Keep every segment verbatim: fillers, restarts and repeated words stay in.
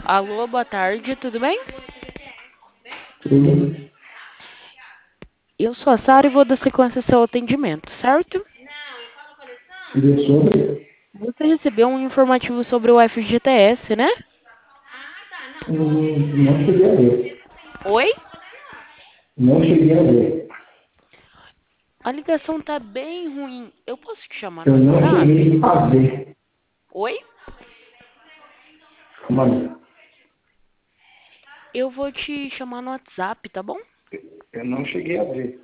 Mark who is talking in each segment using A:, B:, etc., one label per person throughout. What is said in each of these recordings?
A: Alô, boa tarde, tudo bem?
B: Tudo.
A: Eu sou a Sara e vou dar sequência ao seu atendimento, certo?
B: Seria sobre?
A: Você recebeu um informativo sobre o F G T S, né?
B: Hum, não cheguei a ver.
A: Oi?
B: Não cheguei a ver.
A: A ligação tá bem ruim. Eu posso te chamar no
B: Eu não
A: WhatsApp?
B: cheguei a ver.
A: Oi?
B: Mano,
A: Eu vou te chamar no WhatsApp, tá bom?
B: eu não cheguei a ver.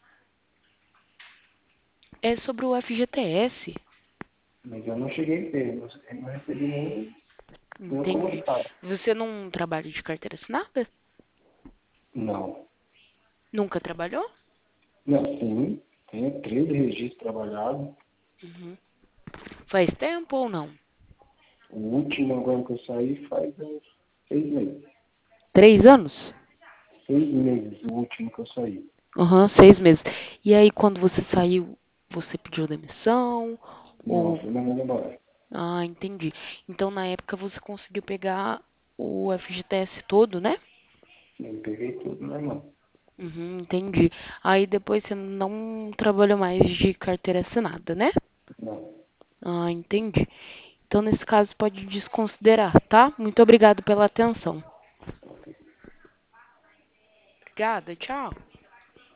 A: É sobre o F G T S.
B: Mas eu não cheguei a ver. Eu não recebi nenhum, nenhum
A: Entendi.
B: comentário.
A: Você não trabalha de carteira assinada?
B: Não.
A: Nunca trabalhou?
B: Não, sim. Tenho treze registros trabalhados.
A: Uhum. Faz tempo ou não?
B: O último agora que eu saí faz uns seis meses.
A: Três anos?
B: Seis meses o último que eu saí.
A: Aham, seis meses. E aí, quando você saiu, você pediu demissão?
B: Não,
A: Ou
B: fui mandando embora.
A: Ah, entendi. Então, na época, você conseguiu pegar o F G T S todo, né?
B: Eu peguei tudo, né, irmão?
A: Uhum, entendi. Aí depois você não trabalhou mais de carteira assinada, né?
B: Não.
A: Ah, entendi. Então, nesse caso, pode desconsiderar, tá? Muito obrigado pela atenção. Obrigada, tchau.